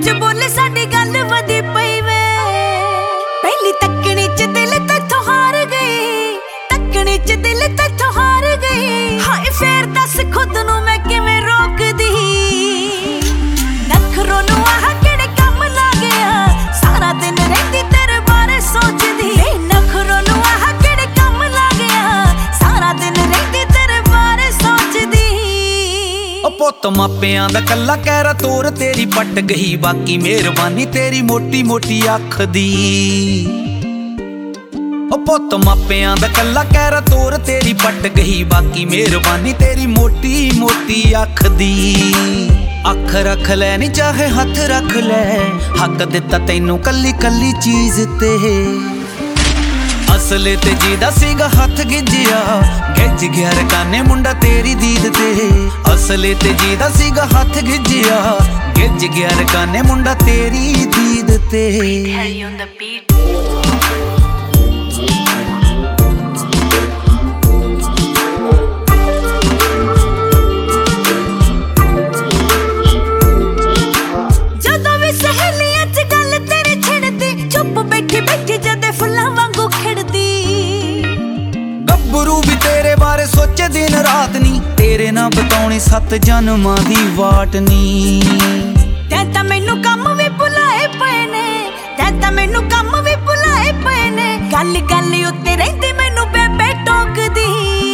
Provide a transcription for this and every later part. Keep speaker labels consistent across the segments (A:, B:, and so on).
A: कुछ बोले साडी गल वधी पई वे। पहली तकनी च दिल तैथों हार गई, तकनी च दिल तैथों हार गई। हाय फेर दस खुद नू मैं किवें रोकदी। नखरों नू आह किहड़े कम ला गया, सारा दिन रहिंदी तेरे बारे सोचदी। नखरों नू आह किहड़े कम ला गया, सारा दिन रहिंदी तेरे बारे सोचदी।
B: ओ पुत्त मापियां दा कल्ला कहरा तोर तेरी पट गई, बाकी मेहरबानी तेरी मोटी मोटी अख दी। ओ पुत्त मापियां दा कल्ला कहरा तोर तेरी पट गई, बाकी मेहरबानी तेरी मोटी मोटी अख दी। अख रख लै नी चाहे हथ रख लै, हक दिता तैनू कल्ली कल्ली चीज ते। असले ते जीदा सीगा हथ गिज्जिया, गिज गया रकाने मुंडा तेरी दीद ते। असले ते जीदा सीगा हथ गिज्जिया, गिज गया रकाने मुंडा तेरी दीद ते।
A: जदों भी सहेलियां च गल तेरी छिड़दी, चुप बैठी बैठी जदे फुल्लां वांगू खिड़दी।
B: गब्बरू भी तेरे बारे सोचे दिन रात नी, तेरे ना बताउणी 7 जन्मां दी वाट नी।
A: तैं तां मैनू कम भी भुलाए पए ने, तैं तां मैनू कम भी भुलाए पए ने। गल गल उत्ते रहिंदी मैनू बेबे टोकदी।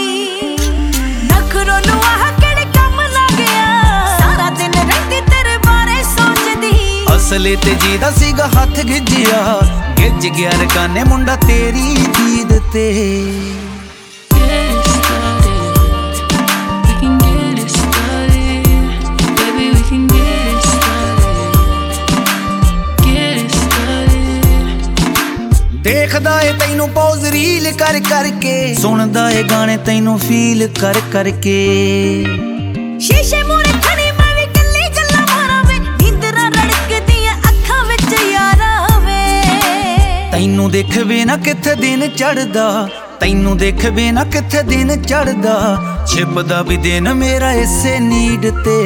A: नखरों नू आह किहड़े कम ला गया, सारा दिन रहिंदी तेरे बारे सोचदी।
B: असले ते जीदा सीगा हथ गिज्जिया, गिज गया रकाने मुंडा तेरी दीद ते। देखदा है तैनू पौज रील कर करके, सुनदा है गाने तैनू फील कर करके।
A: शीशे मूहरे खड़ी मैं भी कल्ली गल्लां मारां वे, नींदरां रड़कदियां अखां विच यारा वे।
B: तैनू देखवे ना किथे दिन चढ़दा, तैनू देखवे ना किथे दिन चढ़दा। छिपदा भी दिन मेरा इसे नीड ते।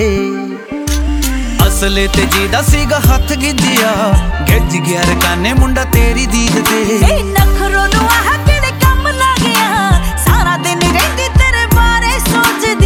B: असले ते जीदा सीगा हथ गिज्जिया, गिज गया रकाने मुंडा तेरी दीद ते।
A: नखरों नू आह किहड़े कम ला गया, सारा दिन रहिंदी तेरे बारे सोचदी।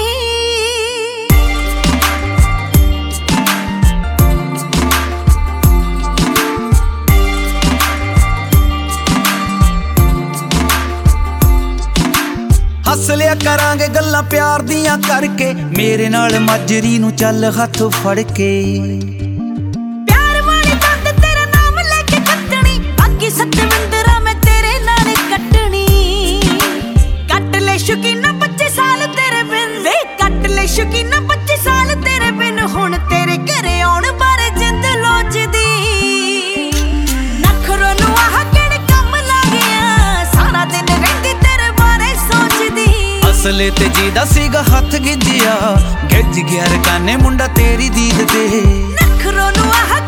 B: हस लिया करांगे गल्लां प्यार दियां करके, मेरे नाल माजरी नू चल हथ फड़ के।
A: प्यार वाली बंद तेरा नाम लेके कटनी, बाकी सतविंदरा मैं तेरे नाल कटनी। कट ले शौकीना 25 साल तेरे बिन, वे कट ले शौकीना 25 साल तेरे बिन। हुण तेरे घरे आउण बारे जिंद लोचदी। नखरों नू आह किहड़े कम ला गया, सारा दिन रहिंदी तेरे बारे सोचदी।
B: असले ते जीदा सीगा हथ गिज्जिया, गिज गया रकाने मुंडा तेरी दीद ते।
A: नखरों नू आह